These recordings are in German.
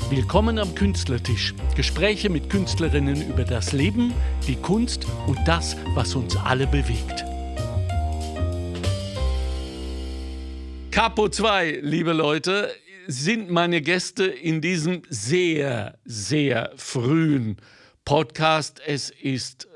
Willkommen am Künstlertisch. Gespräche mit Künstlerinnen über das Leben, die Kunst und das, was uns alle bewegt. Capo 2, liebe Leute, sind meine Gäste in diesem sehr, sehr frühen Podcast. Es ist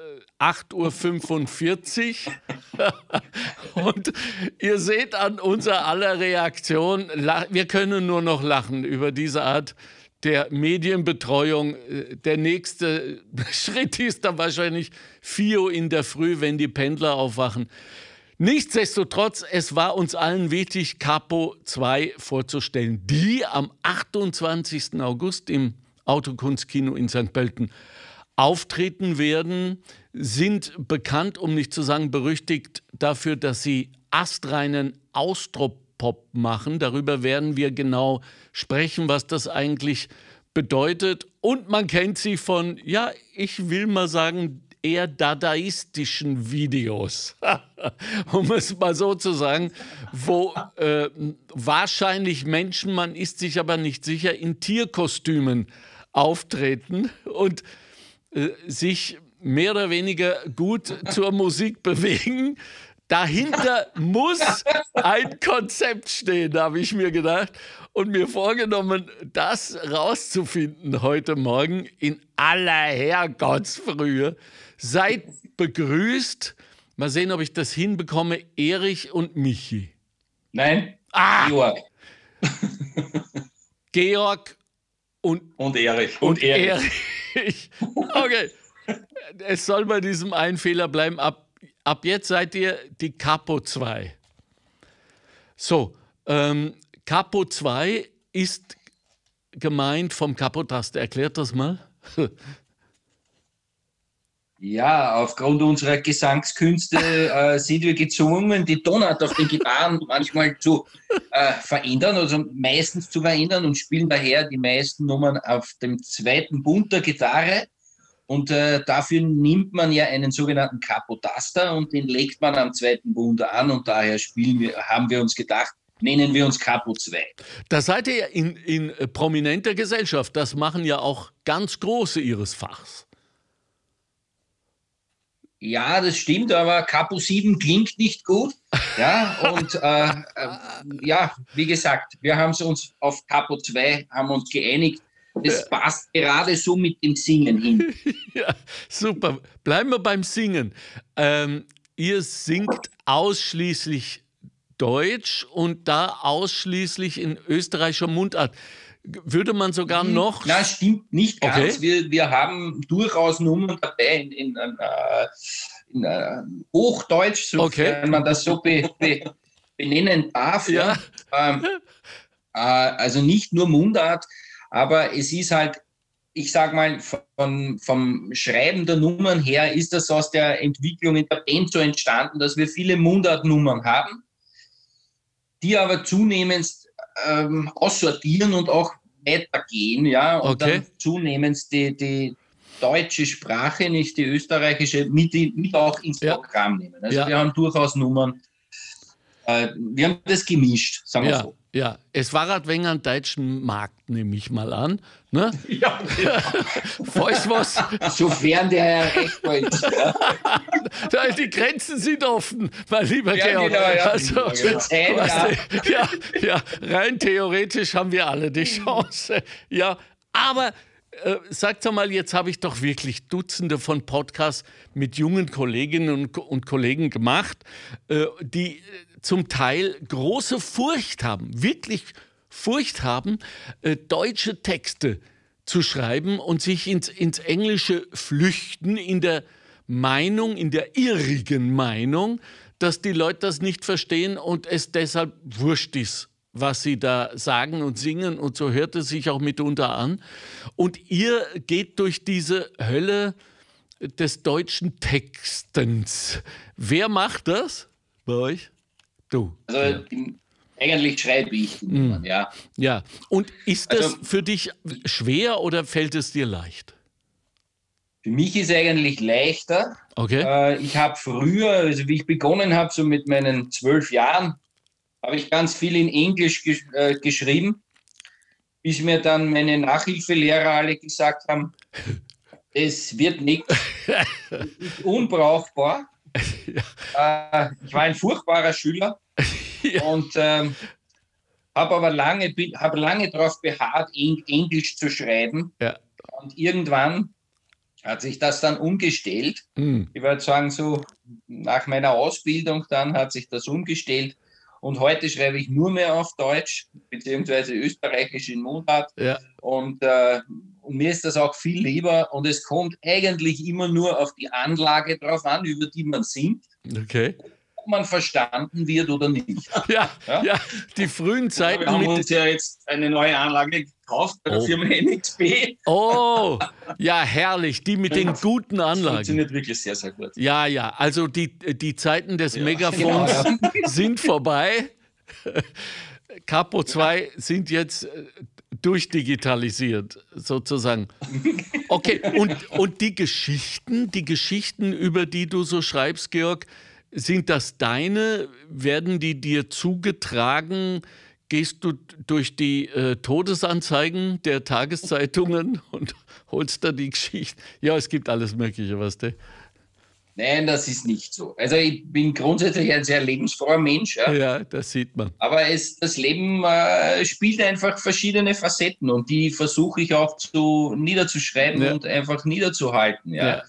8.45 Uhr und ihr seht an unserer aller Reaktion, wir können nur noch lachen über diese Art der Medienbetreuung. Der nächste Schritt ist dann wahrscheinlich 4 Uhr in der Früh, wenn die Pendler aufwachen. Nichtsdestotrotz, es war uns allen wichtig, Capo 2 vorzustellen, die am 28. August im Autokunstkino in St. Pölten auftreten werden, sind bekannt, um nicht zu sagen berüchtigt, dafür, dass sie astreinen Austropop machen. Darüber werden wir genau sprechen, was das eigentlich bedeutet. Und man kennt sie von, ja, ich will mal sagen, eher dadaistischen Videos, um es mal so zu sagen, wo wahrscheinlich Menschen, man ist sich aber nicht sicher, in Tierkostümen auftreten und sich mehr oder weniger gut zur Musik bewegen. Dahinter muss ein Konzept stehen, habe ich mir gedacht und mir vorgenommen, das rauszufinden heute Morgen in aller Herrgottsfrühe. Seid begrüßt. Mal sehen, ob ich das hinbekomme. Erich und Michi. Nein, Georg. Georg und Erich. Und Erich. Okay. Es soll bei diesem einen Fehler bleiben. Ab jetzt seid ihr die Capo 2. So, Capo 2 ist gemeint vom Capotaster. Erklärt das mal. Ja, aufgrund unserer Gesangskünste sind wir gezwungen, die Tonart auf den Gitarren manchmal zu verändern, also meistens zu verändern und spielen daher die meisten Nummern auf dem zweiten Bund der Gitarre. Und dafür nimmt man ja einen sogenannten Capotaster und den legt man am zweiten Bund an und daher haben wir uns gedacht, nennen wir uns Capo 2. Da seid ihr ja in prominenter Gesellschaft. Das machen ja auch ganz Große ihres Fachs. Ja, das stimmt, aber Capo 7 klingt nicht gut. Ja, und ja, wie gesagt, wir haben uns auf Capo 2 haben uns geeinigt. Das passt gerade so mit dem Singen hin. Ja, super. Bleiben wir beim Singen. Ihr singt ausschließlich Deutsch und da ausschließlich in österreichischer Mundart. Würde man sogar noch... Nein, stimmt nicht ganz. Okay. Wir haben durchaus Nummern dabei in Hochdeutsch, sofern man das so benennen darf. Ja. Also nicht nur Mundart, aber es ist halt, ich sag mal, vom Schreiben der Nummern her ist das aus der Entwicklung in der Band so entstanden, dass wir viele Mundartnummern haben, die aber zunehmend aussortieren und auch weitergehen, ja, und dann zunehmend die deutsche Sprache, nicht die österreichische, mit auch ins Programm nehmen. Also wir haben durchaus Nummern, wir haben das gemischt, sagen wir so. Ja, es war halt wegen am deutschen Markt, nehme ich mal an. Ne? Ja, was? Sofern der erreichbar ist. Ja. Die Grenzen sind offen, mein lieber Georg. Genau, ja. Also, rein theoretisch haben wir alle die Chance. Ja, aber sagt doch mal, jetzt habe ich doch wirklich Dutzende von Podcasts mit jungen Kolleginnen und Kollegen gemacht, die zum Teil große Furcht haben, wirklich Furcht haben, deutsche Texte zu schreiben und sich ins Englische flüchten in der Meinung, in der irrigen Meinung, dass die Leute das nicht verstehen und es deshalb wurscht ist, was sie da sagen und singen, und so hört es sich auch mitunter an. Und ihr geht durch diese Hölle des deutschen Textens. Wer macht das bei euch? Du. Also eigentlich schreibe ich die Nummern, ja. Ja, und ist das für dich schwer oder fällt es dir leicht? Für mich ist es eigentlich leichter. Okay. Ich habe früher, also wie ich begonnen habe, so mit meinen 12 Jahren, habe ich ganz viel in Englisch geschrieben. bis mir dann meine Nachhilfelehrer alle gesagt haben, es wird nichts, es ist unbrauchbar. Ja. Ich war ein furchtbarer Schüler und habe aber lange darauf beharrt, Englisch zu schreiben. Ja. Und irgendwann hat sich das dann umgestellt. Ich würde sagen, so nach meiner Ausbildung dann hat sich das umgestellt. Und heute schreibe ich nur mehr auf Deutsch, beziehungsweise österreichisch in Mundart. Ja. Und mir ist das auch viel lieber. Und es kommt eigentlich immer nur auf die Anlage drauf an, über die man singt. Okay. Ob man verstanden wird oder nicht. Ja, die frühen Zeiten. Wir haben uns ja jetzt eine neue Anlage gekauft bei der Firma NXP. Oh, ja, herrlich. Die mit den guten Anlagen. Das funktioniert wirklich sehr, sehr gut. Ja, also die Zeiten des Megafons sind vorbei. Capo 2 sind jetzt durchdigitalisiert, sozusagen. Okay, und die Geschichten, über die du so schreibst, Georg, sind das deine? Werden die dir zugetragen? Gehst du durch die Todesanzeigen der Tageszeitungen und holst da die Geschichte? Ja, es gibt alles Mögliche, weißt du? Nein, das ist nicht so. Also ich bin grundsätzlich ein sehr lebensfroher Mensch. Ja, das sieht man. Aber das Leben spielt einfach verschiedene Facetten und die versuche ich auch niederzuschreiben und einfach niederzuhalten. Ja.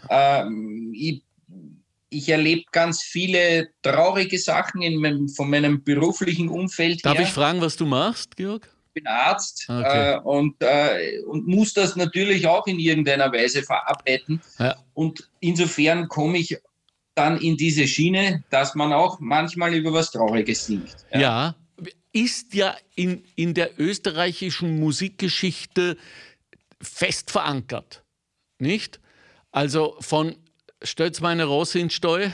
Ich erlebe ganz viele traurige Sachen von meinem beruflichen Umfeld. Darf ich fragen, was du machst, Georg? Ich bin Arzt und muss das natürlich auch in irgendeiner Weise verarbeiten. Ja. Und insofern komme ich dann in diese Schiene, dass man auch manchmal über was Trauriges singt. Ja, ist ja in der österreichischen Musikgeschichte fest verankert, nicht? Also von Stellt's meine Rosse in Stall,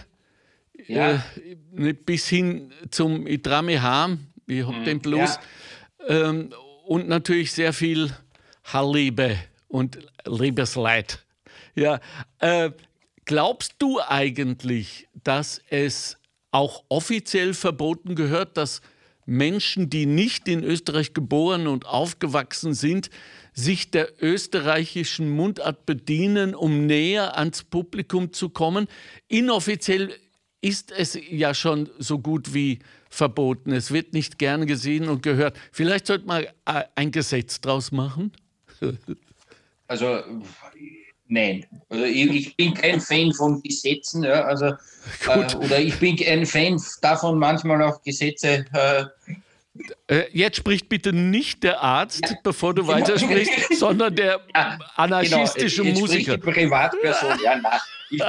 bis hin zum Ich dra mich heim, ich hab den Blues. Ja. Und natürlich sehr viel Haarliebe und Liebesleid. Ja, glaubst du eigentlich, dass es auch offiziell verboten gehört, dass Menschen, die nicht in Österreich geboren und aufgewachsen sind, sich der österreichischen Mundart bedienen, um näher ans Publikum zu kommen? Inoffiziell ist es ja schon so gut wie verboten. Es wird nicht gern gesehen und gehört. Vielleicht sollte man ein Gesetz draus machen? Also, nein. Also ich bin kein Fan von Gesetzen. Ja, also, oder ich bin ein Fan davon, manchmal auch Gesetze. Jetzt spricht bitte nicht der Arzt, bevor du weitersprichst, sondern der anarchistische Musiker. Die Privatperson. Ja, nein.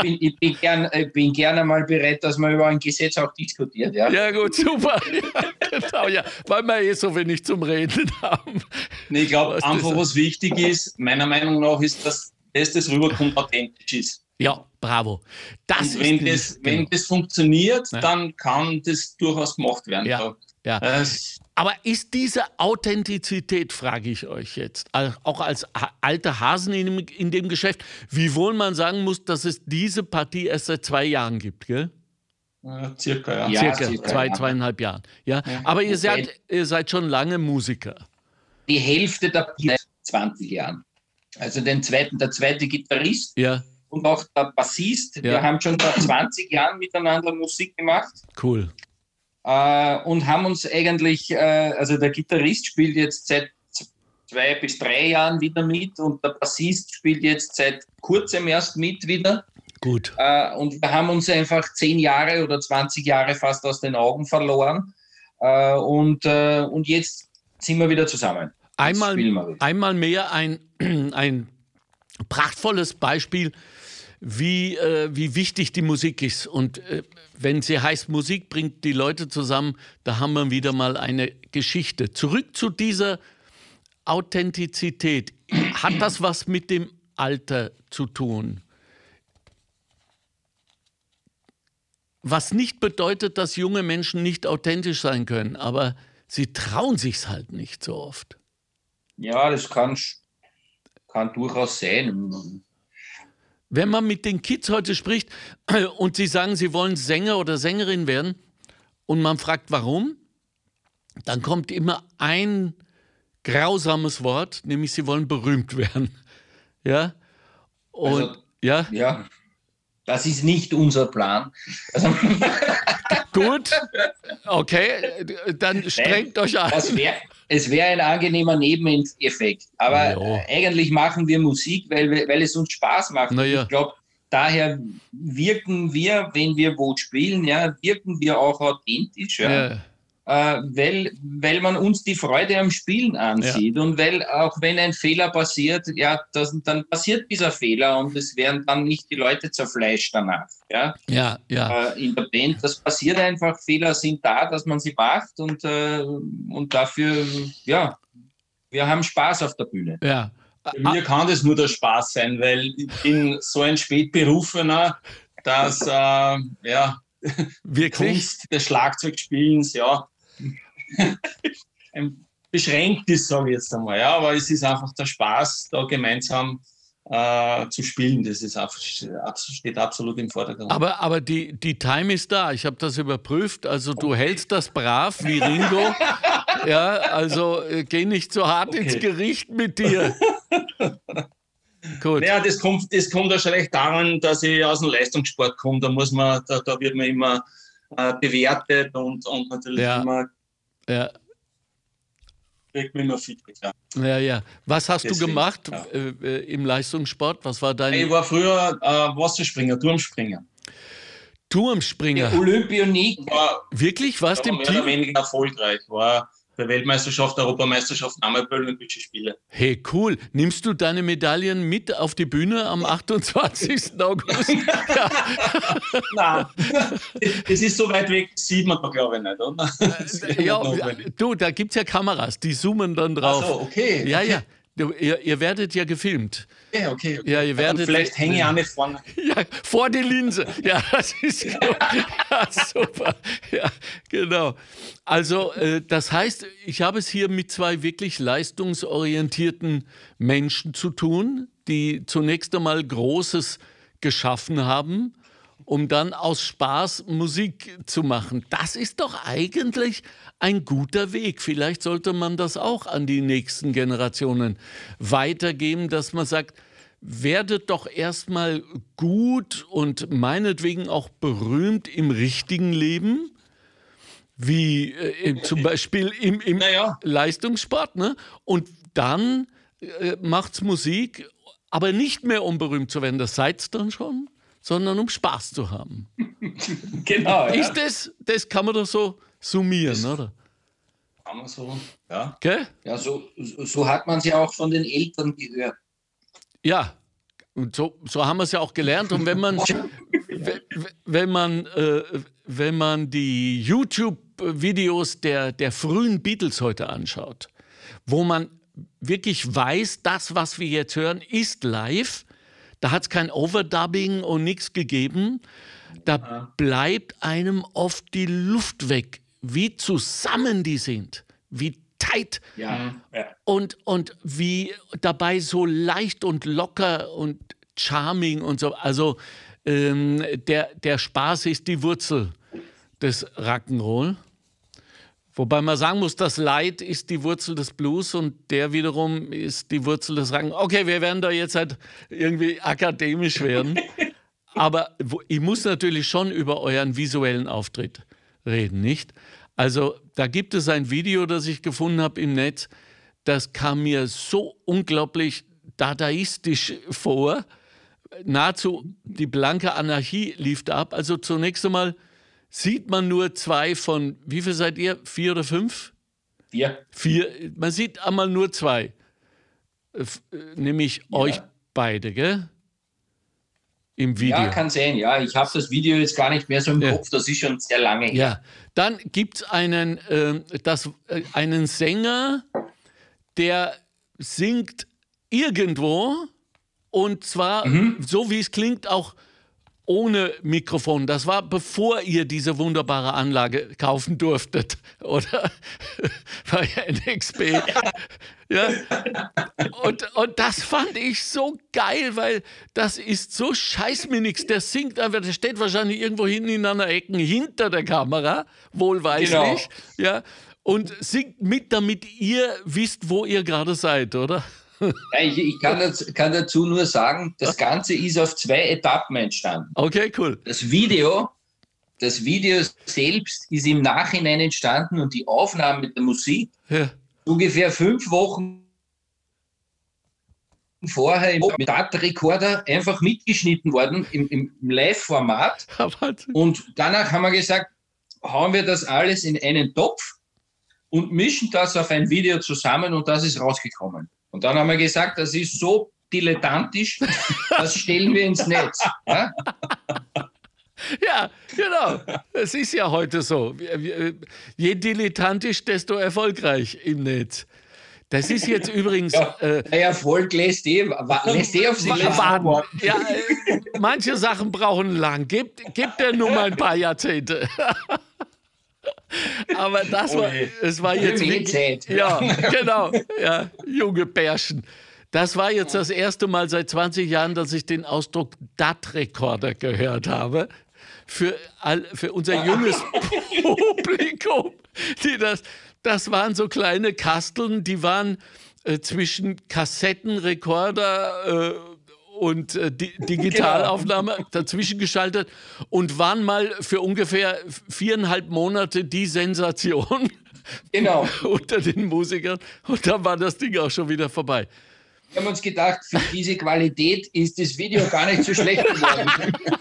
Ich bin gerne mal bereit, dass man über ein Gesetz auch diskutiert. Ja gut, super. Ja, genau, ja, weil wir so wenig zum Reden haben. Nee, ich glaube, einfach was wichtig ist, meiner Meinung nach, ist, dass das rüberkommt, authentisch ist. Ja, bravo. Wenn das funktioniert, dann kann das durchaus gemacht werden. Ja. Aber ist diese Authentizität, frage ich euch jetzt, auch als alter Hasen in dem Geschäft, wiewohl man sagen muss, dass es diese Partie erst seit 2 Jahren gibt, gell? Circa. Circa 2,5 Jahren. Ja? Aber ihr seid schon lange Musiker. Die Hälfte der Partie seit 20 Jahren. Also der zweite Gitarrist und auch der Bassist. Ja. Wir haben schon vor 20 Jahren miteinander Musik gemacht. Cool. Und haben uns eigentlich, also der Gitarrist spielt jetzt seit 2 bis 3 Jahren wieder mit und der Bassist spielt jetzt seit kurzem erst mit wieder. Gut. Und wir haben uns einfach 10 Jahre oder 20 Jahre fast aus den Augen verloren. Und jetzt sind wir wieder zusammen. Einmal mehr ein prachtvolles Beispiel, wie wichtig die Musik ist. Und wenn sie heißt, Musik bringt die Leute zusammen, da haben wir wieder mal eine Geschichte. Zurück zu dieser Authentizität. Hat das was mit dem Alter zu tun? Was nicht bedeutet, dass junge Menschen nicht authentisch sein können, aber sie trauen sich's halt nicht so oft. Ja, das kann durchaus sein. Wenn man mit den Kids heute spricht und sie sagen, sie wollen Sänger oder Sängerin werden und man fragt, warum, dann kommt immer ein grausames Wort, nämlich sie wollen berühmt werden. Ja? Und Also, ja, das ist nicht unser Plan. Also, gut, okay, dann strengt euch an. Es wäre ein angenehmer Nebeneffekt. Aber eigentlich machen wir Musik, weil es uns Spaß macht. Ja. Ich glaube, daher wirken wir, wenn wir wo spielen, wirken wir auch authentisch. Ja. Weil man uns die Freude am Spielen ansieht. Ja. Und weil auch wenn ein Fehler passiert, dann passiert dieser Fehler und es werden dann nicht die Leute zerfleischt danach. Ja. In der Band, das passiert einfach, Fehler sind da, dass man sie macht und dafür, wir haben Spaß auf der Bühne. Ja. Bei mir kann das nur der Spaß sein, weil ich bin so ein Spätberufener, dass wirklich? Kunst des Schlagzeugspielens, beschränkt ist, sage ich jetzt einmal. Ja, aber es ist einfach der Spaß, da gemeinsam zu spielen. Das ist steht absolut im Vordergrund. Aber die Time ist da. Ich habe das überprüft. Also du hältst das brav wie Ringo. Ja, also geh nicht so hart ins Gericht mit dir. Gut. Ja, das kommt wahrscheinlich daran, dass ich aus dem Leistungssport komme. Da wird man immer bewertet und natürlich immer kriegt man immer Feedback. Ja. Was hast du gemacht im Leistungssport? Was war dein? Ich war früher Wasserspringer, Turmspringer. Turmspringer? Olympionik. Wirklich? Warst du im Team? Mehr oder weniger erfolgreich. War bei Weltmeisterschaft, Europameisterschaft, einmal Olympische Spiele. Hey, cool. Nimmst du deine Medaillen mit auf die Bühne am 28. August? Nein, das ist so weit weg, sieht man da, glaube ich, nicht, oder? Da gibt es ja Kameras, die zoomen dann drauf. Ach so, okay. Ja. Ihr werdet ja gefilmt. Ja, okay. Ja, ihr werdet, vielleicht hänge ich auch nicht vorne. Ja, vor die Linse. Ja, das ist gut. Ja, super. Ja, genau. Also, das heißt, ich habe es hier mit zwei wirklich leistungsorientierten Menschen zu tun, die zunächst einmal Großes geschaffen haben, um dann aus Spaß Musik zu machen. Das ist doch eigentlich ein guter Weg. Vielleicht sollte man das auch an die nächsten Generationen weitergeben, dass man sagt, werdet doch erstmal gut und meinetwegen auch berühmt im richtigen Leben, wie zum Beispiel im Leistungssport, ne? Und dann macht's Musik, aber nicht mehr um berühmt zu werden, das seid's dann schon, sondern um Spaß zu haben. Genau. Ist das kann man doch so summieren, oder? Kann man so, ja. Okay? Ja, so hat man es ja auch von den Eltern gehört. Ja, und so haben wir es ja auch gelernt. Und wenn man die YouTube-Videos der frühen Beatles heute anschaut, wo man wirklich weiß, das, was wir jetzt hören, ist live. Da hat es kein Overdubbing und nichts gegeben. Da bleibt einem oft die Luft weg, wie zusammen die sind, wie tight und wie dabei so leicht und locker und charming und so. Also der Spaß ist die Wurzel des Rock'n'Roll. Wobei man sagen muss, das Leid ist die Wurzel des Blues und der wiederum ist die Wurzel des Rock'n'Roll. Okay, wir werden da jetzt halt irgendwie akademisch werden. Aber ich muss natürlich schon über euren visuellen Auftritt reden, nicht? Also da gibt es ein Video, das ich gefunden habe im Netz, das kam mir so unglaublich dadaistisch vor. Nahezu die blanke Anarchie lief da ab. Also zunächst einmal sieht man nur zwei von, wie viel seid ihr? 4 oder 5? 4. Man sieht einmal nur zwei. Nämlich euch beide, gell? Im Video. Ja, kann sein, ja. Ich habe das Video jetzt gar nicht mehr so im Kopf, das ist schon sehr lange her. Ja, dann gibt es einen Sänger, der singt irgendwo und zwar, so wie es klingt, auch ohne Mikrofon. Das war, bevor ihr diese wunderbare Anlage kaufen durftet, oder? Bei NXP. Ja. Und das fand ich so geil, weil das ist so scheiß mir nix. Der singt einfach, der steht wahrscheinlich irgendwo hinten in einer Ecke hinter der Kamera, wohlweislich. Genau. Ja. und singt mit, damit ihr wisst, wo ihr gerade seid, oder? Ja, ich kann dazu nur sagen, das Ganze ist auf 2 Etappen entstanden. Okay, cool. Das Video selbst ist im Nachhinein entstanden und die Aufnahmen mit der Musik Ja. ungefähr 5 Wochen vorher im DAT-Rekorder einfach mitgeschnitten worden im Live-Format. Und danach haben wir gesagt, hauen wir das alles in einen Topf und mischen das auf ein Video zusammen und das ist rausgekommen. Und dann haben wir gesagt, das ist so dilettantisch, das stellen wir ins Netz. Ja? Ja, genau. Es ist ja heute so. Je dilettantisch, desto erfolgreich im Netz. Das ist jetzt übrigens... Der Erfolg lässt auf sich warten. Ja, manche Sachen brauchen lang. Gebt der nur mal ein paar Jahrzehnte. Aber es war jetzt wirklich, ja, genau, ja, junge Bärchen. Das war jetzt das erste Mal seit 20 Jahren, dass ich den Ausdruck DAT-Rekorder gehört habe. Für unser junges Publikum, das waren so kleine Kasteln, die waren zwischen Kassettenrekorder und Digitalaufnahme dazwischen geschaltet und waren mal für ungefähr 4,5 Monate die Sensation unter den Musikern. Und dann war das Ding auch schon wieder vorbei. Wir haben uns gedacht, für diese Qualität ist das Video gar nicht so schlecht geworden.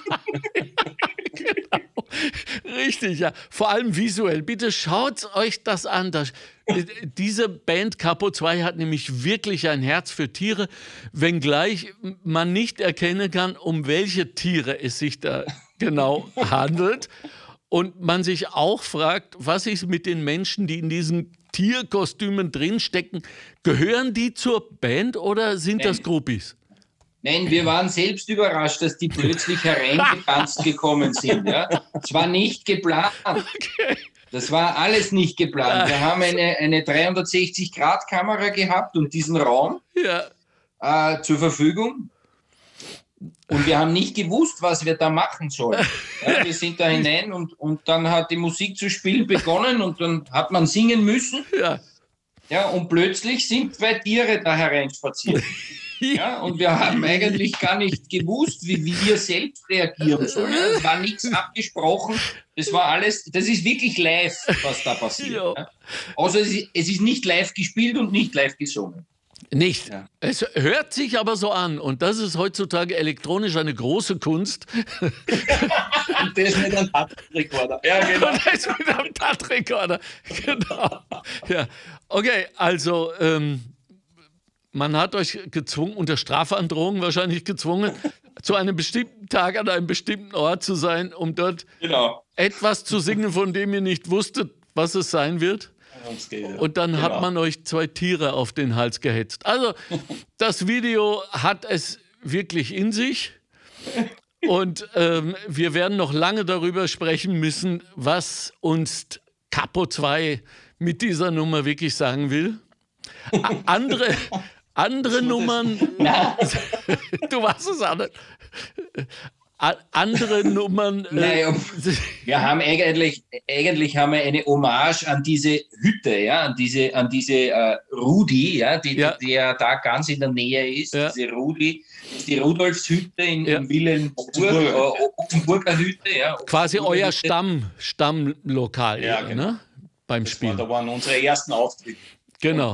Genau. Richtig, ja. Vor allem visuell. Bitte schaut euch das an. Diese Band Capo 2 hat nämlich wirklich ein Herz für Tiere, wenngleich man nicht erkennen kann, um welche Tiere es sich da genau handelt. Und man sich auch fragt, was ist mit den Menschen, die in diesen Tierkostümen drinstecken? Gehören die zur Band oder sind das Groupies? Nein, wir waren selbst überrascht, dass die plötzlich hereingetanzt gekommen sind. Ja? Es war nicht geplant. Okay. Das war alles nicht geplant. Wir haben eine 360-Grad-Kamera gehabt und diesen Raum zur Verfügung. Und wir haben nicht gewusst, was wir da machen sollen. Ja, wir sind da hinein und dann hat die Musik zu spielen begonnen und dann hat man singen müssen. Ja, und plötzlich sind 2 Tiere da hereinspaziert. Ja, und wir haben eigentlich gar nicht gewusst, wie wir selbst reagieren sollen. Es war nichts abgesprochen. Das war alles, das ist wirklich live, was da passiert. Ja. Also es ist nicht live gespielt und nicht live gesungen. Nicht. Ja. Es hört sich aber so an. Und das ist heutzutage elektronisch eine große Kunst. Und das mit einem DAT-Rekorder. Ja, genau. Und das mit einem DAT-Rekorder. Genau. Ja. Okay, also man hat euch gezwungen, unter Strafandrohung wahrscheinlich gezwungen, zu einem bestimmten Tag an einem bestimmten Ort zu sein, um dort etwas zu singen, von dem ihr nicht wusstet, was es sein wird. Und dann hat man euch 2 Tiere auf den Hals gehetzt. Also das Video hat es wirklich in sich. Und wir werden noch lange darüber sprechen müssen, was uns Capo 2 mit dieser Nummer wirklich sagen will. Andere Nummern, du weißt es auch nicht. Andere Nummern. Wir haben eigentlich haben wir eine Hommage an diese Hütte, ja, an diese Rudi, ja, die ja da ganz in der Nähe ist. Ja. Diese Rudi, die Rudolfshütte in Wilhelmsburg, Offenburger Hütte, ja. Quasi euer Stammlokal, ne? Beim Spiel. Da waren unsere ersten Auftritte. Genau.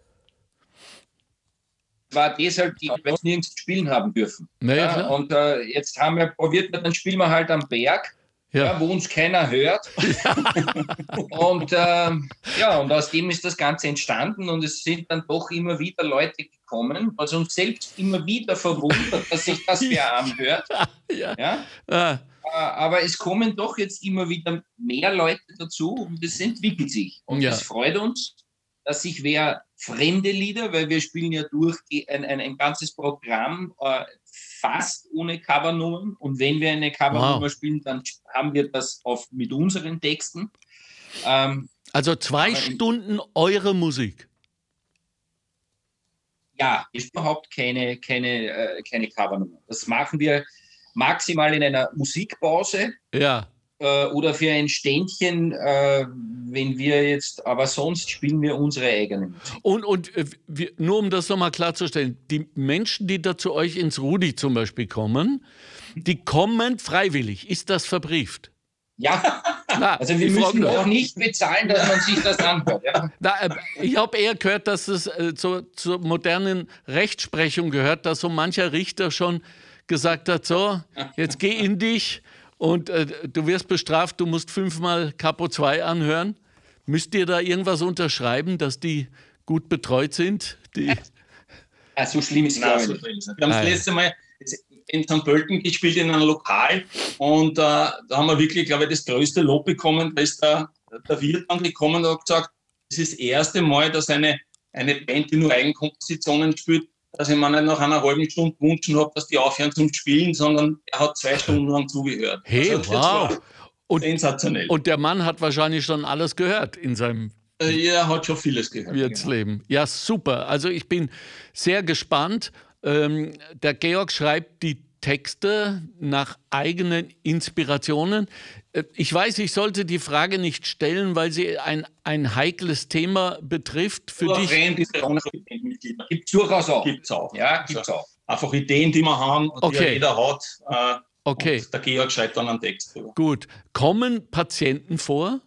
War deshalb, die wir nirgends spielen haben dürfen. Ja, und jetzt haben wir probiert, dann spielen wir halt am Berg, wo uns keiner hört. Und und aus dem ist das Ganze entstanden und es sind dann doch immer wieder Leute gekommen, was uns selbst immer wieder verwundert, dass sich das wer anhört. Aber es kommen doch jetzt immer wieder mehr Leute dazu und es entwickelt sich. Und es freut uns, dass sich wer fremde Lieder, weil wir spielen ja durch ein ganzes Programm fast ohne Covernummern. Und wenn wir eine Covernummer spielen, dann haben wir das mit unseren Texten. Also 2 Stunden eure Musik? Ja, ist überhaupt keine Covernummer. Das machen wir maximal in einer Musikpause. Ja. oder für ein Ständchen, wenn wir jetzt, aber sonst spielen wir unsere eigene Musik. Und nur um das nochmal klarzustellen, die Menschen, die da zu euch ins Rudi zum Beispiel kommen, die kommen freiwillig. Ist das verbrieft? Ja, Na, also wir müssen auch nicht bezahlen, dass man sich das anhört. Ja? Na, ich habe eher gehört, dass es zur modernen Rechtsprechung gehört, dass so mancher Richter schon gesagt hat, so, jetzt geh in dich und du wirst bestraft, du musst 5-mal Capo 2 anhören. Müsst ihr da irgendwas unterschreiben, dass die gut betreut sind? So schlimm ist es, glaube ich. Wir haben das letzte Mal in St. Pölten gespielt in einem Lokal und da haben wir wirklich, glaube ich, das größte Lob bekommen. Da ist der Wirt dann gekommen und hat gesagt, das ist das erste Mal, dass eine Band, die nur Eigenkompositionen spielt, dass ich mir nicht nach einer halben Stunde gewünscht habe, dass die aufhören zum Spielen, sondern er hat 2 Stunden lang zugehört. Hey, also wow. Sensationell. Und der Mann hat wahrscheinlich schon alles gehört in seinem Er hat schon vieles gehört. Wirtsleben. Ja, super. Also ich bin sehr gespannt. Der Georg schreibt die Texte nach eigenen Inspirationen. Ich weiß, ich sollte die Frage nicht stellen, weil sie ein heikles Thema betrifft. Für dich. Gibt es durchaus auch. Gibt's auch. Ja, gibt's auch. Einfach Ideen, die wir haben, die ja jeder hat. Okay. Und der Georg schreibt dann einen Text drüber. Gut. Kommen Patienten vor?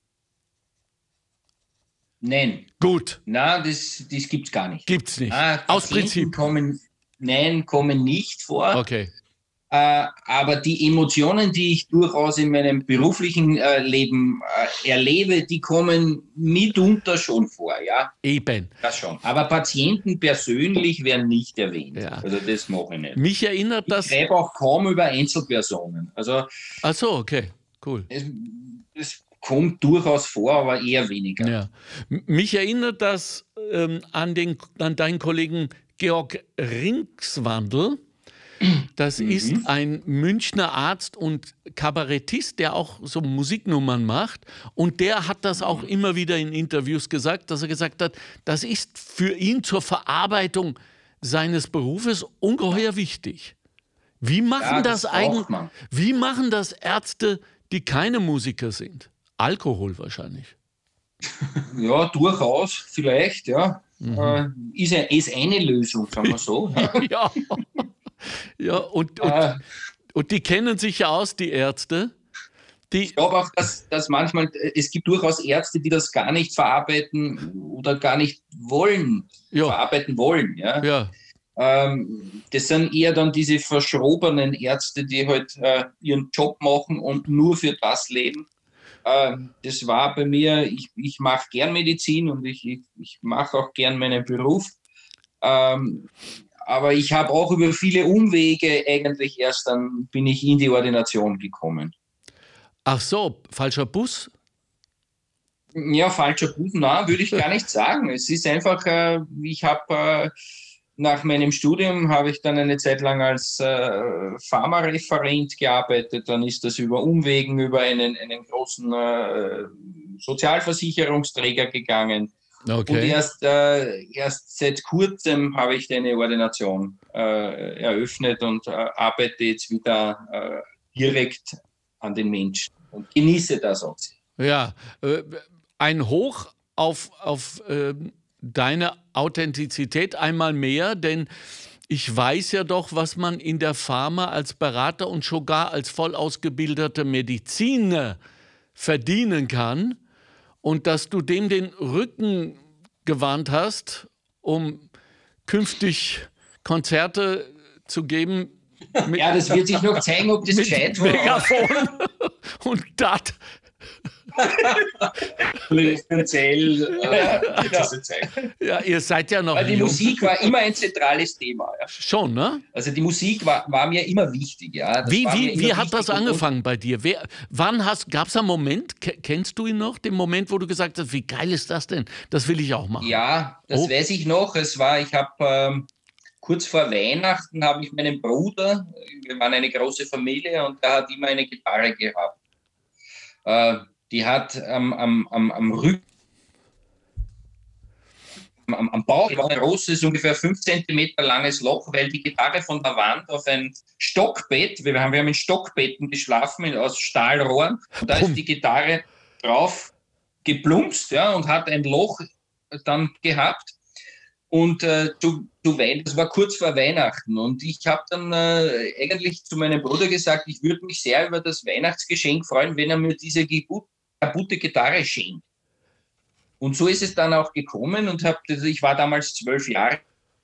Nein. Gut. Nein, das gibt es gar nicht. Gibt es nicht. Aus Prinzip. Kommen nicht vor. Okay. Aber die Emotionen, die ich durchaus in meinem beruflichen Leben erlebe, die kommen mitunter schon vor, ja. Eben. Das schon. Aber Patienten persönlich werden nicht erwähnt. Ja. Also das mache ich nicht. Mich erinnert das. Ich schreibe auch kaum über Einzelpersonen. Also Ach so, okay, cool. Es kommt durchaus vor, aber eher weniger. Ja. Mich erinnert das an deinen Kollegen Georg Ringswandl. Das ist ein Münchner Arzt und Kabarettist, der auch so Musiknummern macht. Und der hat das auch immer wieder in Interviews gesagt, dass er gesagt hat, das ist für ihn zur Verarbeitung seines Berufes ungeheuer wichtig. Wie machen wie machen das Ärzte, die keine Musiker sind? Alkohol wahrscheinlich. Ja, durchaus, vielleicht, ja. Ist eine Lösung, sagen wir so. Ja. Ja, und die kennen sich ja aus, die Ärzte. Ich glaube auch, dass manchmal, es gibt durchaus Ärzte, die das gar nicht verarbeiten oder gar nicht verarbeiten wollen. Ja. Das sind eher dann diese verschrobenen Ärzte, die halt ihren Job machen und nur für das leben. Das war bei mir, ich mache gern Medizin und ich mache auch gern meinen Beruf. Aber ich habe auch über viele Umwege eigentlich erst dann bin ich in die Ordination gekommen. Ach so, falscher Bus? Ja, falscher Bus, nein, würde ich gar nicht sagen. Es ist einfach, ich habe nach meinem Studium habe ich dann eine Zeit lang als Pharmareferent gearbeitet. Dann ist das über Umwegen, über einen großen Sozialversicherungsträger gegangen. Okay. Und erst seit kurzem habe ich eine Ordination eröffnet und arbeite jetzt wieder direkt an den Menschen und genieße das auch. Ja, ein Hoch auf deine Authentizität einmal mehr, denn ich weiß ja doch, was man in der Pharma als Berater und sogar als voll ausgebildeter Mediziner verdienen kann. Und dass du dem den Rücken gewandt hast, um künftig Konzerte zu geben. Ja, das wird sich noch zeigen, ob das gescheit war. Megafon und dat. Ja, ihr seid ja noch. Weil die Musik war immer ein zentrales Thema. Ja. Schon, ne? Also die Musik war mir immer wichtig. Ja. Wie hat das angefangen bei dir? Gab es einen Moment, kennst du ihn noch, den Moment, wo du gesagt hast, wie geil ist das denn? Das will ich auch machen. Ja, das weiß ich noch. Ich habe kurz vor Weihnachten habe ich meinen Bruder, wir waren eine große Familie und der hat immer eine Gitarre gehabt. Die hat am Rücken am Bauch war ein großes, ungefähr 5 Zentimeter langes Loch, weil die Gitarre von der Wand auf ein Stockbett, wir haben in Stockbetten geschlafen, aus Stahlrohren, und da ist die Gitarre drauf geplumpst, ja, und hat ein Loch dann gehabt. Und das war kurz vor Weihnachten. Und ich habe dann eigentlich zu meinem Bruder gesagt, ich würde mich sehr über das Weihnachtsgeschenk freuen, wenn er mir diese kaputte Gitarre schenkt. Und so ist es dann auch gekommen. Und ich war damals 12 Jahre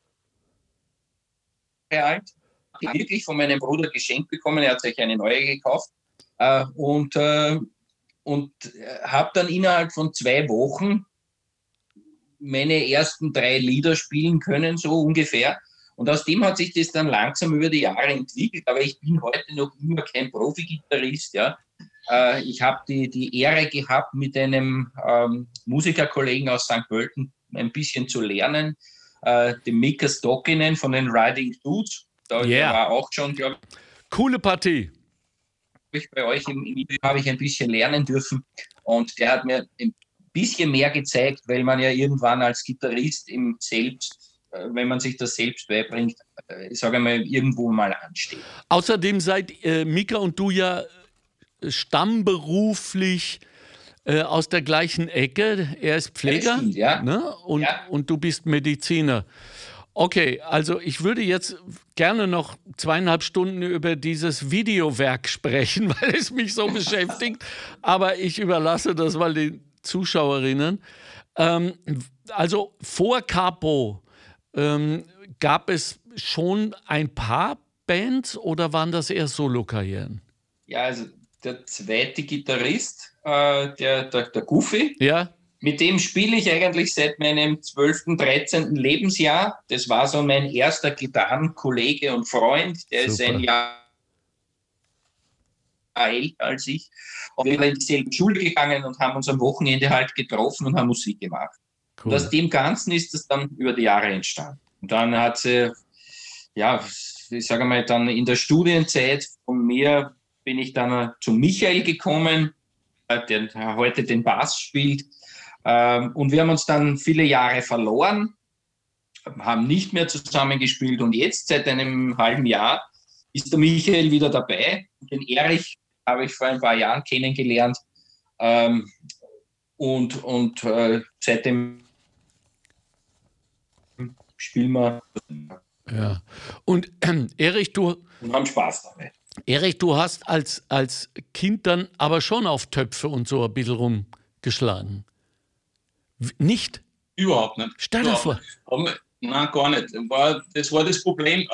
alt. Ich habe wirklich von meinem Bruder geschenkt bekommen. Er hat sich eine neue gekauft. Und habe dann innerhalb von 2 Wochen meine ersten 3 Lieder spielen können, so ungefähr. Und aus dem hat sich das dann langsam über die Jahre entwickelt. Aber ich bin heute noch immer kein Profi-Gitarrist. Ja. Ich habe die Ehre gehabt, mit einem Musikerkollegen aus St. Pölten ein bisschen zu lernen, dem Mika Stockinen von den Riding Dudes. Der war auch schon, glaube ich. Coole Partie. Bei euch im Video habe ich ein bisschen lernen dürfen. Und der hat mir ein bisschen mehr gezeigt, weil man ja irgendwann als Gitarrist wenn man sich das selbst beibringt, ich sage mal, irgendwo mal ansteht. Außerdem seid Mika und du ja stammberuflich aus der gleichen Ecke. Er ist Pfleger, stimmt, ja. Ne? Und du bist Mediziner. Okay, also ich würde jetzt gerne noch 2,5 Stunden über dieses Videowerk sprechen, weil es mich so beschäftigt. Aber ich überlasse das mal den Zuschauerinnen. Also vor Capo gab es schon ein paar Bands oder waren das eher Solokarrieren? Ja, also der zweite Gitarrist, der Goofy, ja. Mit dem spiele ich eigentlich seit meinem 12., 13. Lebensjahr. Das war so mein erster Gitarrenkollege und Freund. Der ist ein Jahr älter als ich. Und wir sind in dieselbe Schule gegangen und haben uns am Wochenende halt getroffen und haben Musik gemacht. Cool. Und aus dem Ganzen ist es dann über die Jahre entstanden. Und dann hat sie, ich sage mal, dann in der Studienzeit von mir bin ich dann zu Michael gekommen, der heute den Bass spielt. Und wir haben uns dann viele Jahre verloren, haben nicht mehr zusammengespielt. Und jetzt, seit einem halben Jahr, ist der Michael wieder dabei. Den Erich habe ich vor ein paar Jahren kennengelernt. Und seitdem spielen wir. Ja. Und Erich, und haben Spaß dabei. Erich, du hast als Kind dann aber schon auf Töpfe und so ein bisschen rumgeschlagen. Nicht? Überhaupt nicht. Stell dir vor. Nein, gar nicht. Das war das Problem.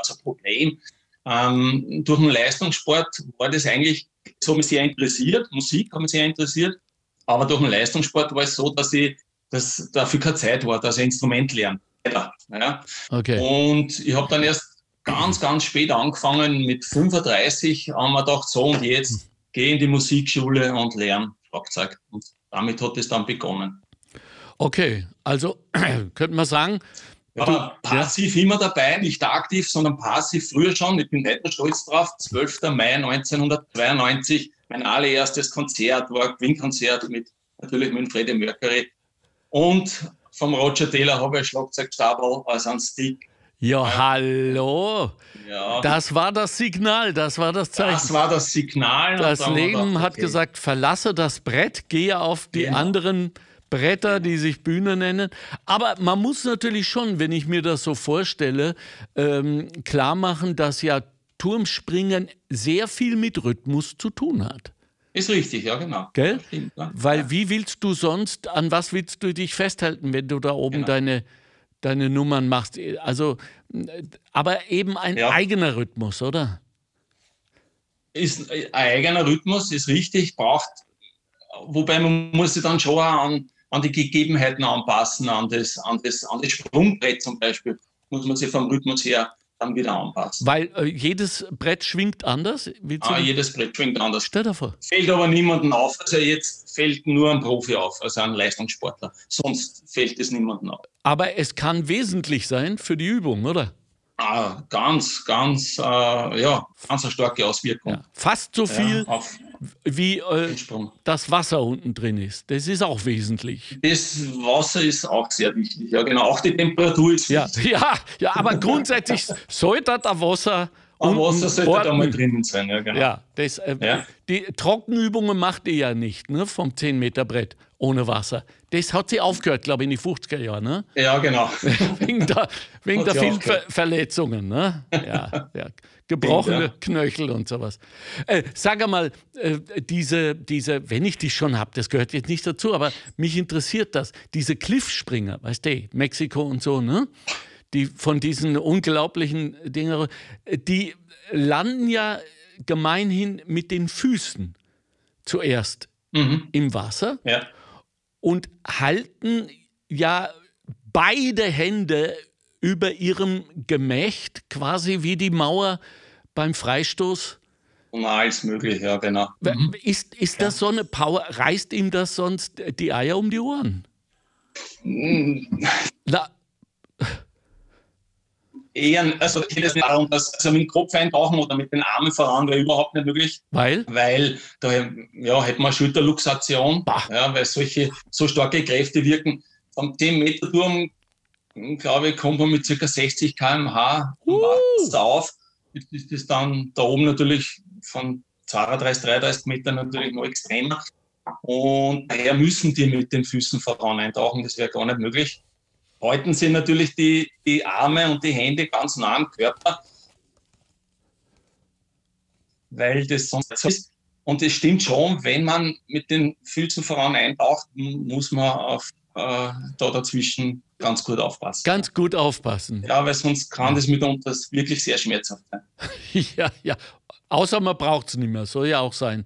Durch den Leistungssport war das eigentlich, das hat mich sehr interessiert, Musik hat mich sehr interessiert, aber durch den Leistungssport war es so, dass dafür keine Zeit war, dass ich ein Instrument lerne. Ja. Okay. Und ich habe dann erst ganz, ganz spät angefangen, mit 35 haben wir gedacht, so und jetzt gehe in die Musikschule und lerne Schlagzeug. Und damit hat es dann begonnen. Okay, also könnte man sagen, aber passiv immer dabei, nicht aktiv, sondern passiv früher schon. Ich bin heute stolz drauf. 12. Mai 1992, mein allererstes Konzert war ein Gewinnkonzert natürlich mit Freddie Mercury. Und vom Roger Taylor habe ich ein Schlagzeugstabel als einen Stick. Ja, hallo. Ja. Das war das Signal, das war das Zeichen. Das war das Signal. Das Leben hat gesagt, verlasse das Brett, gehe auf die anderen Bretter, die sich Bühne nennen. Aber man muss natürlich schon, wenn ich mir das so vorstelle, klar machen, dass ja Turmspringen sehr viel mit Rhythmus zu tun hat. Ist richtig, ja, genau. Gell? Stimmt, ja. Weil wie willst du sonst, an was willst du dich festhalten, wenn du da oben deine Nummern machst? Also, aber eben ein eigener Rhythmus, oder? Ist ein eigener Rhythmus, ist richtig, wobei man muss sich dann schon an die Gegebenheiten anpassen, an das Sprungbrett zum Beispiel, muss man sich vom Rhythmus her dann wieder anpassen. Weil jedes Brett schwingt anders? Jedes Brett schwingt anders. Stell dir vor. Fällt aber niemandem auf. Also jetzt fällt nur ein Profi auf, also ein Leistungssportler. Sonst fällt es niemandem auf. Aber es kann wesentlich sein für die Übung, oder? Ganz eine starke Auswirkung. Ja. Fast so viel wie Sprung. das Wasser unten drin ist. Das ist auch wesentlich. Das Wasser ist auch sehr wichtig. Ja, genau. Auch die Temperatur ist wichtig. Ja, aber grundsätzlich sollte das Wasser Aber Wasser sollte da mal ordnen. drinnen sein. Ja, genau. Ja, Ja. die Trockenübungen macht ihr ja nicht, ne, vom 10-Meter-Brett ohne Wasser. Das hat sie aufgehört, glaube ich, in die 50er Jahren. Ne? Ja, genau. Wegen der Hat sie vielen aufgehört. Verletzungen. Ne? Ja. Gebrochene Ja. Knöchel und sowas. Sag einmal, diese, wenn ich dich schon habe, das gehört jetzt nicht dazu, aber mich interessiert das, diese Cliffspringer, weißt du, Mexiko und so, ne? Die von diesen unglaublichen Dingen, die landen ja gemeinhin mit den Füßen zuerst im Wasser Ja. und halten ja beide Hände über ihrem Gemächt, quasi wie die Mauer beim Freistoß. Und alles mögliche, ja, genau. Ist das so eine Power? Reißt ihm das sonst die Eier um die Ohren? Na, Eher, also geht es nicht darum, dass also mit dem Kopf eintauchen oder mit den Armen voran wäre überhaupt nicht möglich, weil? weil da hätten wir Schulterluxation, ja, weil solche so starke Kräfte wirken. Am 10-Meter-Turm, glaube ich, kommt man mit ca. 60 km/h Wasser auf. Jetzt ist das dann da oben natürlich von 32, 33 Metern natürlich noch extremer. Und daher müssen die mit den Füßen voran eintauchen, das wäre gar nicht möglich. Halten sie natürlich die Arme und die Hände ganz nah am Körper, weil das sonst so ist. Und es stimmt schon, wenn man mit den Füßen voran eintaucht, muss man da dazwischen ganz gut aufpassen. Ganz gut aufpassen. Ja, weil sonst kann das mitunter wirklich sehr schmerzhaft sein. Ja. Außer man braucht es nicht mehr, soll ja auch sein.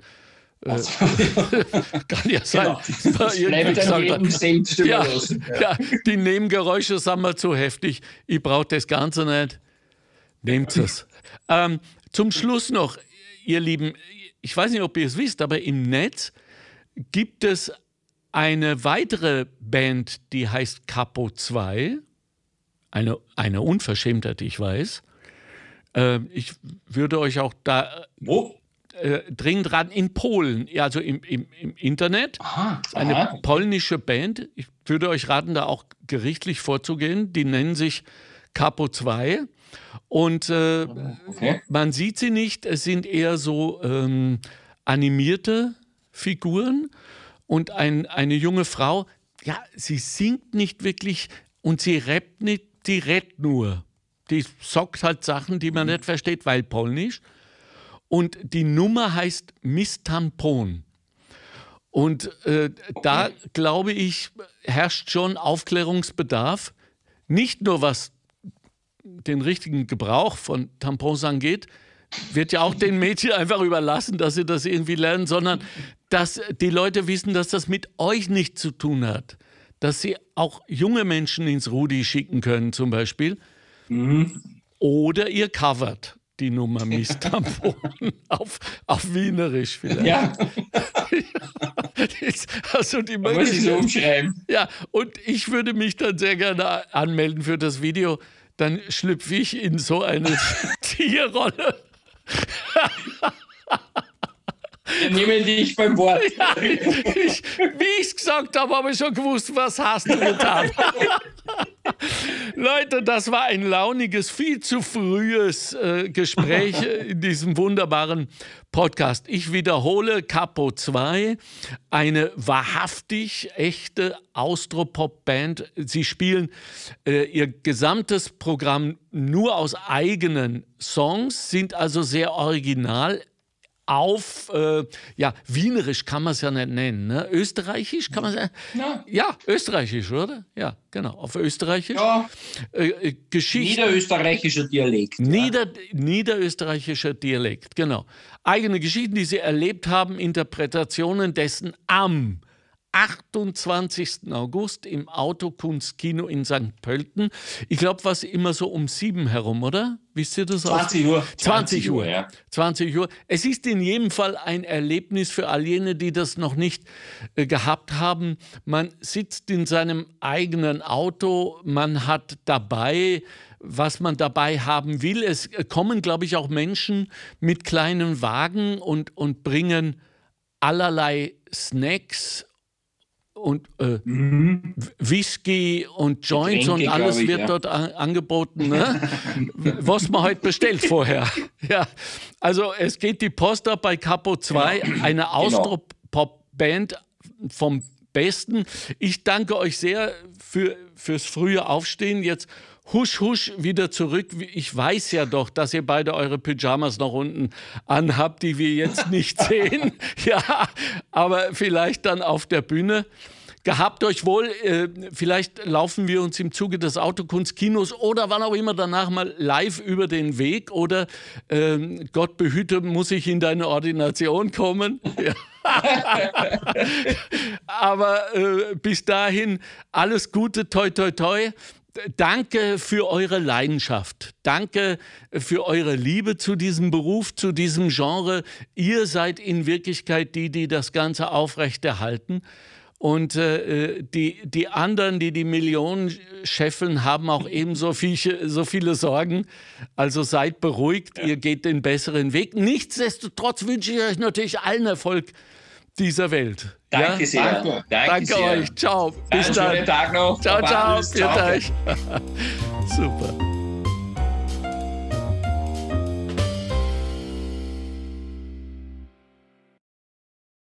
Kann ja sein. Genau. dass man irgendwie Bleibt dann gesagt jedem hat, selbst überlassen. ja, die Nebengeräusche sind mir zu heftig. Ich brauche das Ganze nicht. Nehmt es. Zum Schluss noch, ihr Lieben, ich weiß nicht, ob ihr es wisst, aber im Netz gibt es eine weitere Band, die heißt Capo 2. Eine Unverschämtheit, ich weiß. Ich würde euch auch da Wo? dringend raten, in Polen, also im Internet. Aha. Eine polnische Band. Ich würde euch raten, da auch gerichtlich vorzugehen. Die nennen sich Capo 2. Und Okay. man sieht sie nicht. Es sind eher so animierte Figuren. Und eine junge Frau, ja, sie singt nicht wirklich und sie rappt nicht, sie rappt nur. Die sagt halt Sachen, die man nicht versteht, weil polnisch. Und die Nummer heißt Miss Tampon. Und da, glaube ich, herrscht schon Aufklärungsbedarf. Nicht nur was den richtigen Gebrauch von Tampons angeht, wird ja auch den Mädchen einfach überlassen, dass sie das irgendwie lernen, sondern dass die Leute wissen, dass das mit euch nichts zu tun hat. Dass sie auch junge Menschen ins Rudi schicken können zum Beispiel. Oder ihr covert die Nummer Miss Tampon auf Wienerisch vielleicht. Ja, Also die man muss sich so umschreiben. Ja, und ich würde mich dann sehr gerne anmelden für das Video. Dann schlüpfe ich in so eine Tierrolle. Wir nehmen dich beim Wort. Wie ich es gesagt habe, habe ich schon gewusst, was hast du getan. Leute, das war ein launiges, viel zu frühes Gespräch in diesem wunderbaren Podcast. Ich wiederhole, Capo 2, eine wahrhaftig echte Austropop-Band. Sie spielen ihr gesamtes Programm nur aus eigenen Songs, sind also sehr original. Auf, Wienerisch kann man es ja nicht nennen, ne? Österreichisch kann man es ja, Österreichisch, oder? Ja, genau, auf Österreichisch. Ja, Geschichte. niederösterreichischer Dialekt. Niederösterreichischer Dialekt, genau. Eigene Geschichten, die sie erlebt haben, Interpretationen dessen am 28. August im Autokunstkino in St. Pölten. Ich glaube, was immer so um 7 herum, oder? Wisst ihr das? 20 Uhr. 20 Uhr. Ja. 20 Uhr. Es ist in jedem Fall ein Erlebnis für all jene, die das noch nicht gehabt haben. Man sitzt in seinem eigenen Auto, man hat dabei, was man dabei haben will. Es kommen, glaube ich, auch Menschen mit kleinen Wagen und bringen allerlei Snacks und Whisky und Joints Getränke, und alles ich, wird ja. dort angeboten, ne? Was man heute bestellt vorher. Ja, also es geht die Post ab bei Capo 2, eine Austro-Pop-Band vom Besten. Ich danke euch sehr fürs frühe Aufstehen. Jetzt husch, husch wieder zurück. Ich weiß ja doch, dass ihr beide eure Pyjamas noch unten anhabt, die wir jetzt nicht sehen. Ja, aber vielleicht dann auf der Bühne. Gehabt euch wohl, vielleicht laufen wir uns im Zuge des Autokunstkinos oder wann auch immer danach mal live über den Weg oder Gott behüte, muss ich in deine Ordination kommen. Ja. Aber bis dahin alles Gute, toi, toi, toi. Danke für eure Leidenschaft. Danke für eure Liebe zu diesem Beruf, zu diesem Genre. Ihr seid in Wirklichkeit die das Ganze aufrechterhalten. Und die anderen, die Millionen scheffeln, haben auch ebenso so viele Sorgen. Also seid beruhigt, ihr geht den besseren Weg. Nichtsdestotrotz wünsche ich euch natürlich allen Erfolg dieser Welt. Danke sehr. Danke sehr. euch. Ciao. Bis dann. Schönen Tag noch. Ciao, ciao. Ciao. Super.